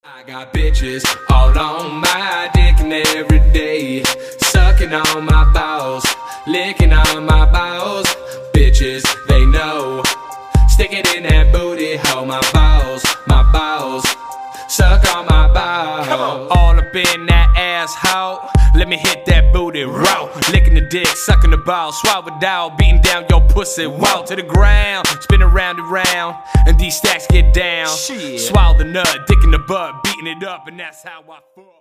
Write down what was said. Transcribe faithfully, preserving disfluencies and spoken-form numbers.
I got bitches all on my dick and every day, sucking on my balls, licking on my balls. Bitches, they know, stick it in that booty hole. My balls, my balls, suck on my balls. Come on. All up in that asshole, let me hit that booty raw. Licking the dick, sucking the ball, swallow it down, beating down your pussy, wow, to the ground, spin around and round, and these stacks get down. Shit. Swallow the nut, dick in the butt, beating it up, and that's how I fuck.